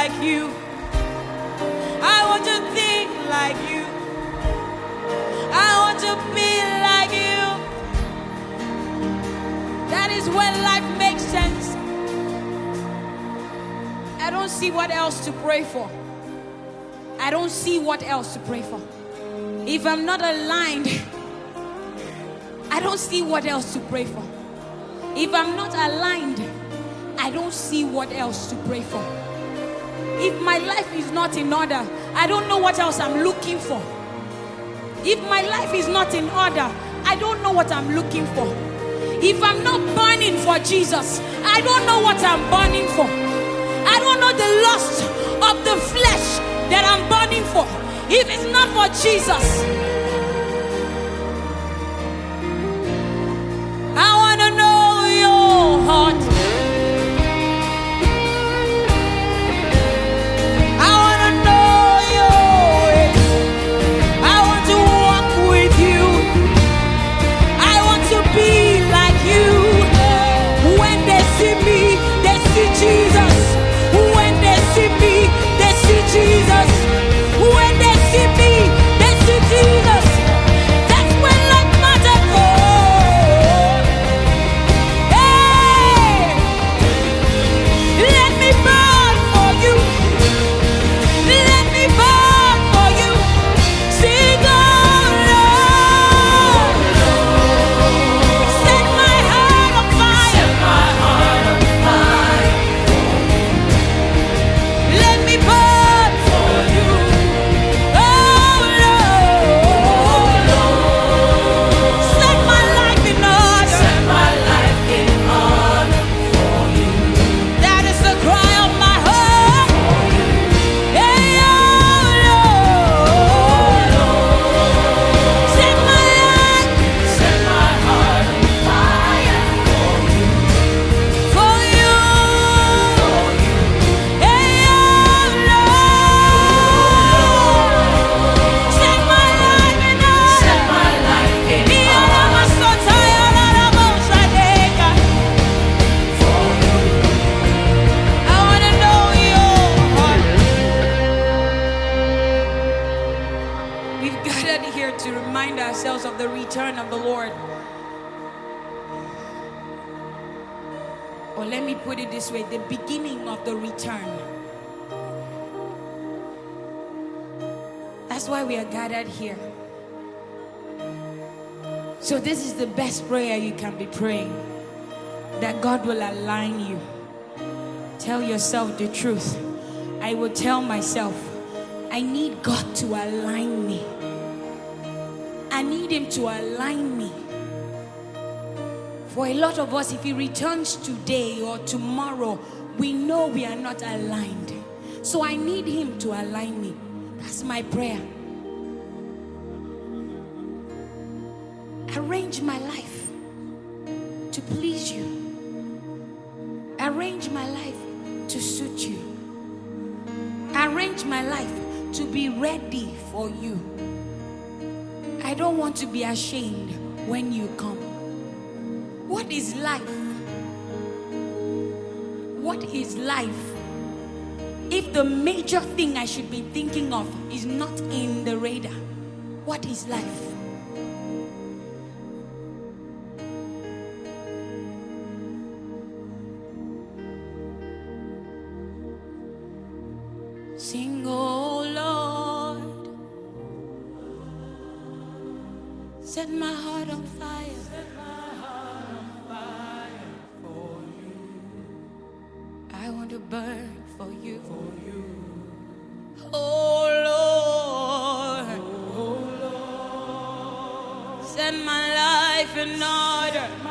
like you. I want to think like you. I want to be like you. That is when life makes sense. I don't see what else to pray for. I don't see what else to pray for. If I'm not aligned, I don't see what else to pray for. If I'm not aligned, I don't see what else to pray for. If my life is not in order, I don't know what else I'm looking for. If my life is not in order, I don't know what I'm looking for. If I'm not burning for Jesus, I don't know what I'm burning for. I don't know the lust of the flesh that I'm burning for. If it's not for Jesus, I want to know your heart. I want to know your ways. I want to walk with you. I want to be like you. When they see me, they see Jesus. When they see me, they see Jesus. When they see me, they see Jesus. That's when life matters. Hey, let me burn for you. Let me burn for you. Sing on, Lord. Set my heart on fire. Set my heart on fire. Let me burn for you. Oh Lord, set my life in order. Set my life in order for you. That is the cry of my heart. Hey, oh Lord, set my life, set my heart on fire for you. Hey, oh Lord, set my life in order. Set my life in order. I want to know your heart. We've gathered here to remind ourselves of the return of the Lord. Or let me put it this way, the beginning of the return. That's why we are gathered here. So this is the best prayer you can be praying. That God will align you. Tell yourself the truth. I will tell myself, I need God to align me. I need Him to align me. For a lot of us, if He returns today or tomorrow, we know we are not aligned. So I need Him to align me. That's my prayer. Arrange my life to please you. Arrange my life to suit you. Arrange my life to be ready for you. I don't want to be ashamed when you come. What is life? What is life if the major thing I should be thinking of is not in the radar? What is life? Sing, oh Lord, set my heart on fire. Set my heart on fire for you. I want to burn for you. Oh Lord, set my life in order.